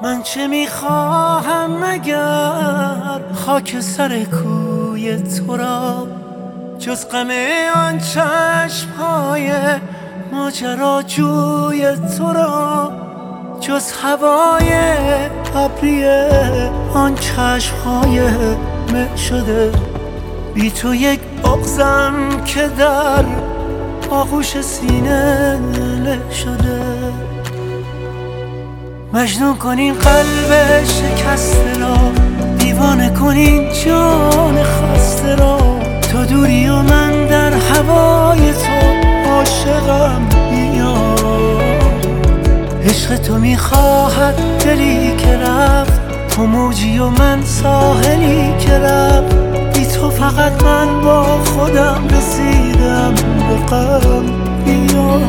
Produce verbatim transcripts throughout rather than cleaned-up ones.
من چه میخواهم مگر خاک سر کوی تو را، جز غم آن چشمهای ماجراجوی تو را، جز هوای ابری آن چشمهای مه شده. بی تو یک بغضم که در آغوش سینه له شده. مجنون کنین قلب شکسته را، دیوانه کنین جان خسته را. تو دوری و من در هوای تو عاشقم بیا. عشق تو میخواهد دلی که رفت، تو موجی و من ساحلی که رفت. بی تو فقط من با خودم رسیدم به غم بیا.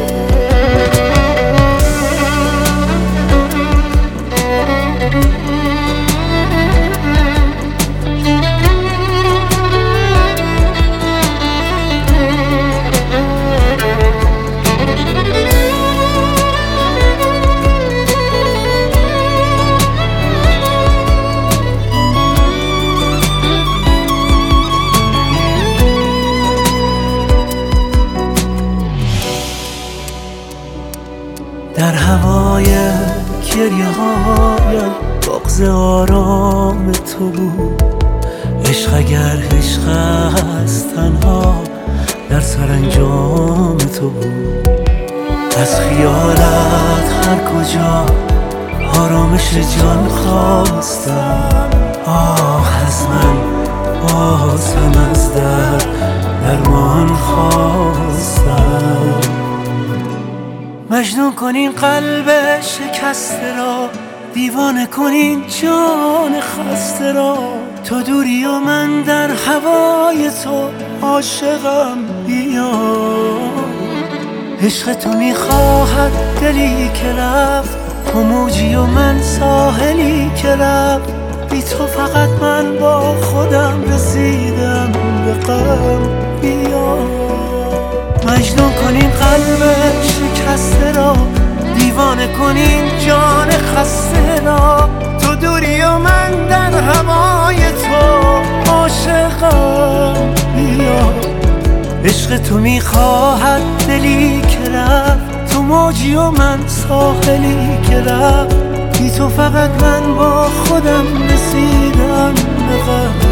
در هوای گریه هایم بغض آرام تو بود. عشق اگر عشق است تنها در سرانجام تو بود. از خیالت هر کجا آرامش جان خواستم. آه از من باز هم از درد درمان خواستم. مجنون کنین قلب شکسته را، دیوانه کنین جان خسته را. تو دوری و من در هوای تو عاشقم بیا. عشق تو میخواهد دلی که رفت، تو موجی و من ساحلی که رفت. بی تو فقط من با خودم رسیدم به غم بیا. مجنون کنین قلب شکسته را، دیوانه کنین جان خسته را. تو دوری و من در هوای تو عاشقم بیا. عشق تو میخواهد دلی که رفت، تو موجی و من ساحلی که رفت. بی تو فقط من با خودم رسیدم به غم